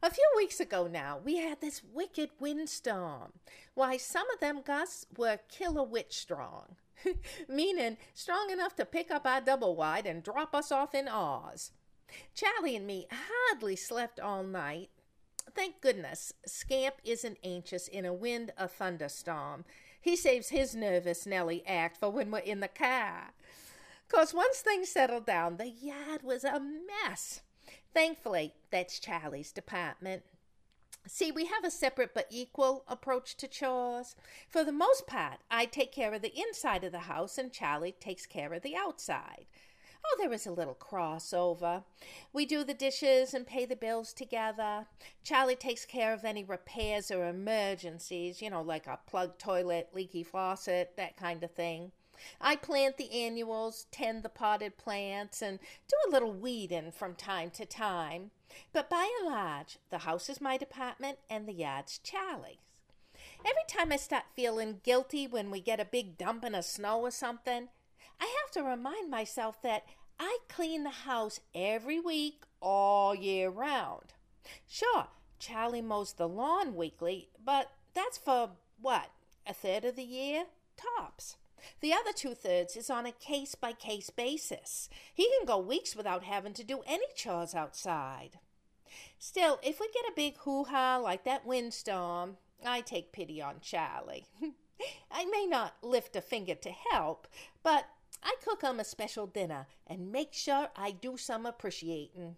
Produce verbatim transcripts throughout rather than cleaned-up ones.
A few weeks ago now, we had this wicked windstorm. Why, some of them gusts were killer witch strong, meaning strong enough to pick up our double wide and drop us off in Oz. Charlie and me hardly slept all night. Thank goodness, Scamp isn't anxious in a wind or thunderstorm. He saves his nervous Nelly act for when we're in the car. 'Cause once things settled down, the yard was a mess. Thankfully, that's Charlie's department. See, we have a separate but equal approach to chores. For the most part, I take care of the inside of the house and Charlie takes care of the outside. Oh, there is a little crossover. We do the dishes and pay the bills together. Charlie takes care of any repairs or emergencies, you know, like a plugged toilet, leaky faucet, that kind of thing. I plant the annuals, tend the potted plants, and do a little weeding from time to time. But by and large, the house is my department and the yard's Charlie's. Every time I start feeling guilty when we get a big dumping of snow or something, I have to remind myself that I clean the house every week all year round. Sure, Charlie mows the lawn weekly, but that's for, what, a third of the year? Tops. The other two-thirds is on a case-by-case basis. He can go weeks without having to do any chores outside. Still, if we get a big hoo-ha like that windstorm, I take pity on Charlie. I may not lift a finger to help, but I cook him a special dinner and make sure I do some appreciating.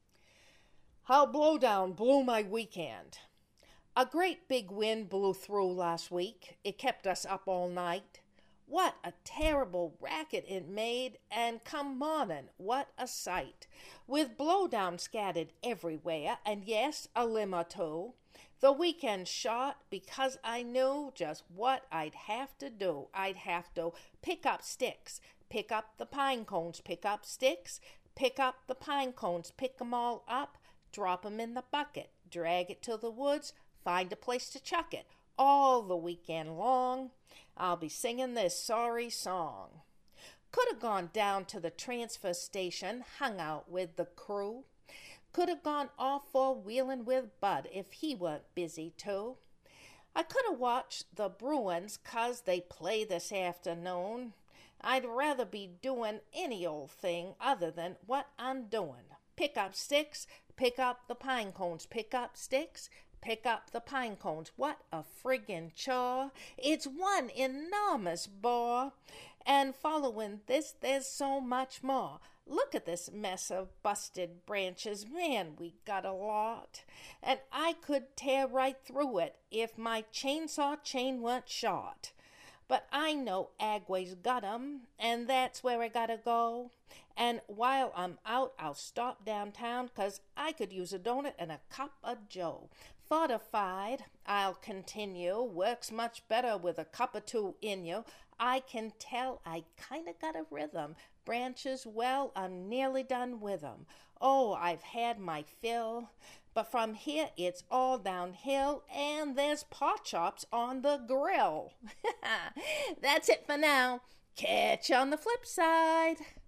How blowdown blew my weekend. A great big wind blew through last week. It kept us up all night. What a terrible racket it made, and come morning, what a sight, with blowdown scattered everywhere, and yes, a limb or two. The weekend shot because I knew just what I'd have to do. I'd have to pick up sticks, pick up the pine cones, pick up sticks, pick up the pine cones, pick 'em all up, drop 'em in the bucket, drag it to the woods, find a place to chuck it. All the weekend long, I'll be singing this sorry song. Could have gone down to the transfer station, hung out with the crew. Could have gone off four-wheeling with Bud if he weren't busy too. I could have watched the Bruins 'cause they play this afternoon. I'd rather be doing any old thing other than what I'm doing. Pick up sticks, pick up the pine cones, pick up sticks, pick up the pine cones. What a friggin' chore. It's one enormous bore. And following this, there's so much more. Look at this mess of busted branches. Man, we got a lot. And I could tear right through it if my chainsaw chain weren't short. But I know Agway's got 'em, and that's where I gotta go. And while I'm out, I'll stop downtown, 'cause I could use a donut and a cup of joe. Fortified, I'll continue, works much better with a cup or two in you. I can tell I kinda got a rhythm. Branches, well, I'm nearly done with 'em. Oh, I've had my fill. But from here, it's all downhill, and there's pot chops on the grill. That's it for now. Catch you on the flip side.